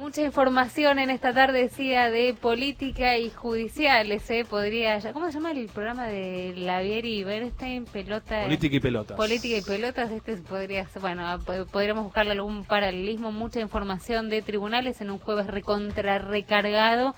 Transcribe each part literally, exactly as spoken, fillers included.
mucha información en esta tarde, decía, de política y judiciales, ¿eh? Podría, ¿cómo se llama el programa de Lavieri y Bernstein? Pelota. Política y pelotas. Política y pelotas, este podría ser, bueno, podríamos buscarle algún paralelismo, mucha información de tribunales en un jueves recontra recargado,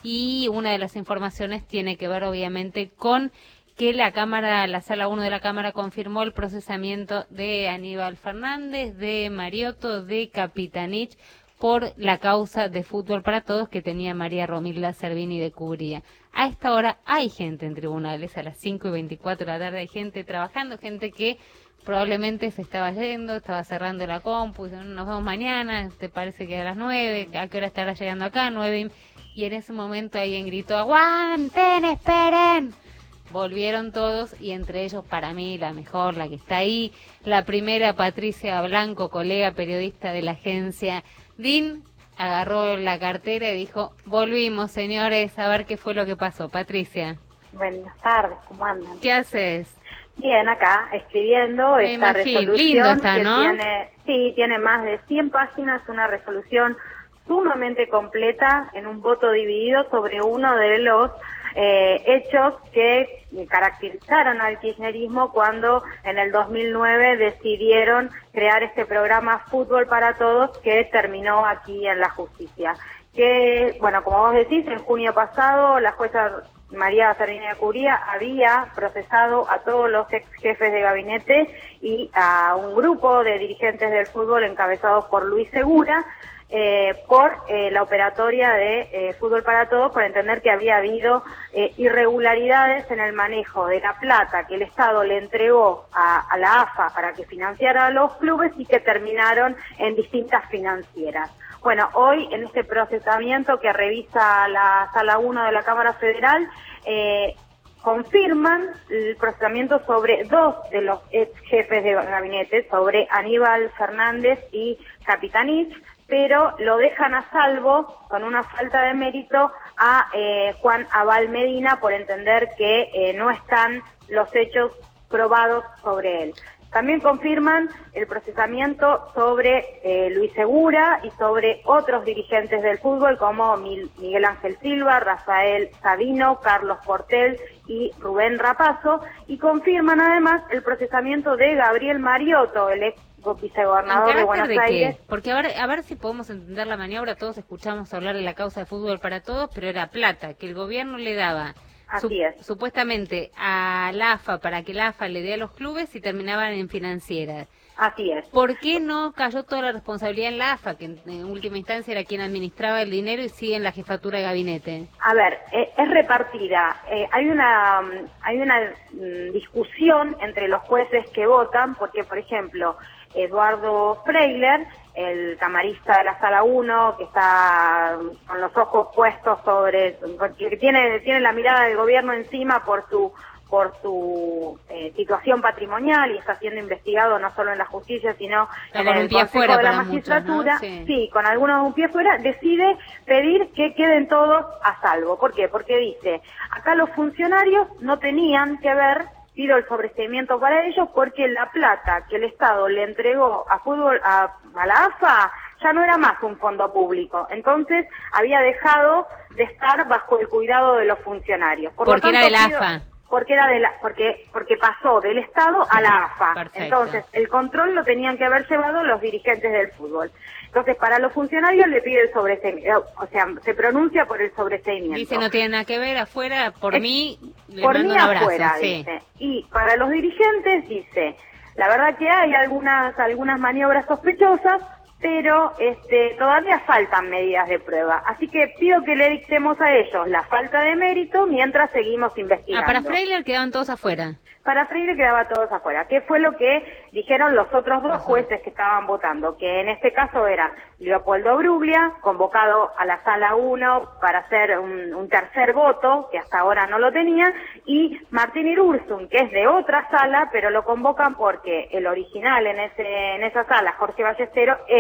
y una de las informaciones tiene que ver obviamente con que la Cámara, la Sala uno de la Cámara confirmó el procesamiento de Aníbal Fernández, de Mariotto, de Capitanich, por la causa de Fútbol para Todos que tenía María Romilda Servini de Cubría. A esta hora hay gente en tribunales, a las cinco y veinticuatro de la tarde hay gente trabajando, gente que probablemente se estaba yendo, estaba cerrando la compu, nos vemos mañana, te parece que a las nueve, ¿a qué hora estará llegando acá? Nueve, y en ese momento alguien gritó, ¡aguanten, esperen! Volvieron todos, y entre ellos, para mí, la mejor, la que está ahí, la primera, Patricia Blanco, colega periodista de la agencia D I N, agarró la cartera y dijo, volvimos, señores, a ver qué fue lo que pasó. Patricia. Buenas tardes, ¿cómo andan? ¿Qué haces? Bien, acá, escribiendo Me esta imagino. resolución. Lindo está, que ¿no? tiene, sí, tiene más de cien páginas, una resolución sumamente completa, en un voto dividido sobre uno de los eh, hechos que caracterizaron al kirchnerismo cuando en el dos mil nueve decidieron crear este programa Fútbol para Todos, que terminó aquí en la justicia. Que, bueno, como vos decís, en junio pasado la jueza María Servini de Cubría había procesado a todos los ex jefes de gabinete y a un grupo de dirigentes del fútbol encabezados por Luis Segura, Eh, por eh, la operatoria de eh, Fútbol para Todos, por entender que había habido eh, irregularidades en el manejo de la plata que el Estado le entregó a, a la A F A para que financiara a los clubes y que terminaron en distintas financieras. Bueno, hoy en este procesamiento que revisa la Sala uno de la Cámara Federal, eh, confirman el procesamiento sobre dos de los ex jefes de gabinete, sobre Aníbal Fernández y Capitanich, pero lo dejan a salvo, con una falta de mérito, a eh, Juan Abal Medina, por entender que eh, no están los hechos probados sobre él. También confirman el procesamiento sobre eh, Luis Segura y sobre otros dirigentes del fútbol como Miguel Ángel Silva, Rafael Sabino, Carlos Portel y Rubén Rapazo, y confirman además el procesamiento de Gabriel Mariotto, el ex vicegobernador de Buenos de Aires. Qué? Porque a ver, a ver si podemos entender la maniobra. Todos escuchamos hablar de la causa de Fútbol para Todos, pero era plata que el gobierno le daba Así es. supuestamente a la A F A para que la A F A le dé a los clubes y terminaban en financieras. Así es. ¿Por qué no cayó toda la responsabilidad en la A F A, que en, en última instancia era quien administraba el dinero y sigue en la jefatura de gabinete? A ver, eh, es repartida. Eh, hay una hay una mm, discusión entre los jueces que votan, porque, por ejemplo, Eduardo Freiler, el camarista de la Sala uno, que está con los ojos puestos sobre, porque tiene tiene la mirada del gobierno encima por su por su eh, situación patrimonial, y está siendo investigado no solo en la justicia, sino está en con el un pie Consejo fuera de la para Magistratura. muchos, ¿no? Sí. Sí, con algunos un pie fuera, decide pedir que queden todos a salvo. ¿Por qué? Porque dice, acá los funcionarios no tenían que haber pido el sobreseimiento para ellos, porque la plata que el Estado le entregó a fútbol a, a la A F A ya no era más un fondo público, entonces había dejado de estar bajo el cuidado de los funcionarios. Por porque tanto, era de la pido, A F A. Porque era de la, porque porque pasó del Estado a la A F A. Perfecto. Entonces el control lo tenían que haber llevado los dirigentes del fútbol. Entonces, para los funcionarios le pide el sobreseimiento, o sea, se pronuncia por el sobreseimiento. Dice, no tiene nada que ver, afuera, por es, mí, le por mando mí un abrazo. Afuera, sí. Dice. Y para los dirigentes, dice, la verdad que hay algunas algunas maniobras sospechosas, pero este todavía faltan medidas de prueba. Así que pido que le dictemos a ellos la falta de mérito mientras seguimos investigando. Ah, para Freiler quedaban todos afuera. Para Freire quedaba todos afuera. ¿Qué fue lo que dijeron los otros dos jueces que estaban votando? Que en este caso era Leopoldo Bruglia, convocado a la Sala uno para hacer un, un tercer voto, que hasta ahora no lo tenía, y Martín Irurzun, que es de otra sala, pero lo convocan porque el original en ese en esa sala, Jorge Ballesteros, es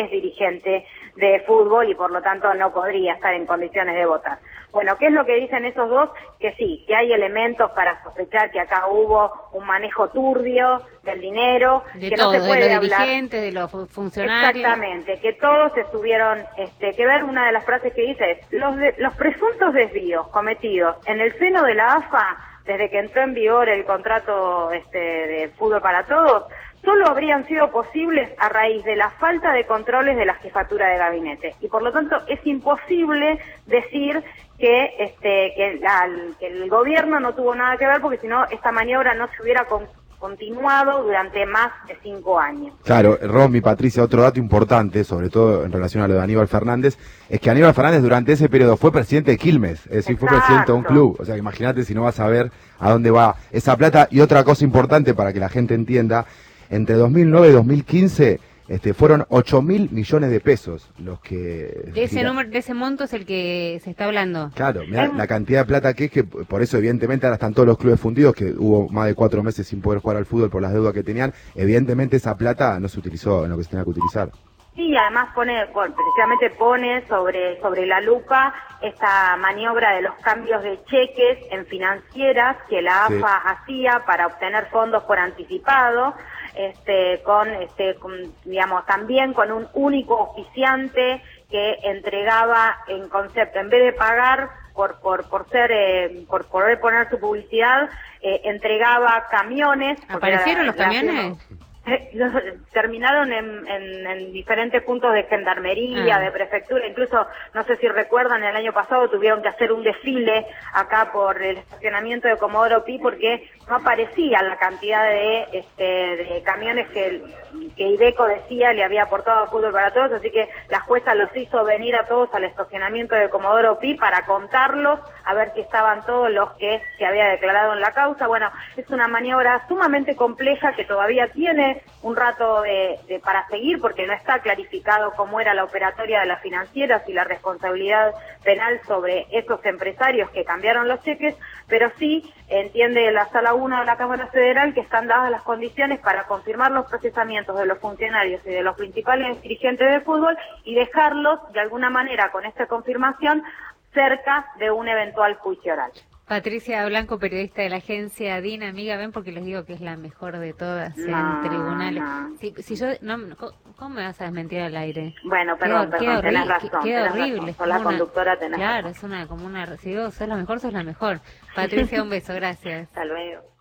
es dirigente de fútbol y por lo tanto no podría estar en condiciones de votar. Bueno, ¿qué es lo que dicen esos dos? Que sí, que hay elementos para sospechar que acá hubo un manejo turbio del dinero, de que todo, no se puede de los hablar. dirigentes, de los funcionarios. Exactamente, que todos estuvieron, este, que ver una de las frases que dice es, los, de, los presuntos desvíos cometidos en el seno de la A F A, desde que entró en vigor el contrato este, de fútbol para todos, solo habrían sido posibles a raíz de la falta de controles de la jefatura de gabinete. Y por lo tanto es imposible decir que este que, la, que el gobierno no tuvo nada que ver, porque si no esta maniobra no se hubiera con, continuado durante más de cinco años. Claro, Romy, Patricia, otro dato importante, sobre todo en relación a lo de Aníbal Fernández, es que Aníbal Fernández durante ese periodo fue presidente de Quilmes, es decir, Exacto. fue presidente de un club. O sea, que imagínate si no vas a ver a dónde va esa plata. Y otra cosa importante para que la gente entienda, entre dos mil nueve y dos mil quince este, fueron ocho mil millones de pesos los que... De ese gira. número, de ese monto es el que se está hablando. Claro, mirá la cantidad de plata que es, que por eso evidentemente ahora están todos los clubes fundidos, que hubo más de cuatro meses sin poder jugar al fútbol por las deudas que tenían. Evidentemente esa plata no se utilizó en lo que se tenía que utilizar. Sí, además pone, bueno, precisamente pone sobre sobre la lupa esta maniobra de los cambios de cheques en financieras que la A F A sí. hacía para obtener fondos por anticipado, este, con, este, con, digamos, también con un único oficiante que entregaba en concepto, en vez de pagar por por por ser, eh, por poder poner su publicidad, eh, entregaba camiones. ¿Aparecieron los camiones? Los, terminaron en, en, en diferentes puntos de gendarmería, ah. de prefectura, incluso, no sé si recuerdan, el año pasado tuvieron que hacer un desfile acá por el estacionamiento de Comodoro Pi porque no aparecía la cantidad de este de camiones que, que Iveco decía le había aportado a Fútbol para Todos, así que la jueza los hizo venir a todos al estacionamiento de Comodoro Pi para contarlos, a ver si estaban todos los que se había declarado en la causa. Bueno, es una maniobra sumamente compleja que todavía tiene un rato de, de para seguir porque no está clarificado cómo era la operatoria de las financieras y la responsabilidad penal sobre esos empresarios que cambiaron los cheques, pero sí entiende la Sala uno de la Cámara Federal que están dadas las condiciones para confirmar los procesamientos de los funcionarios y de los principales dirigentes de fútbol y dejarlos de alguna manera con esta confirmación cerca de un eventual juicio oral. Patricia Blanco, periodista de la agencia DIN, amiga, ven porque les digo que es la mejor de todas no, en tribunales. No. Si, si yo, no, ¿cómo me vas a desmentir al aire? Bueno, perdón, qué, perdón, qué tenés horri- razón. Qué, qué horrible. Razón. Sos la una, conductora, tenés Claro, razón. es una como una, si vos sos la mejor, sos la mejor. Patricia, un beso, gracias. Hasta luego.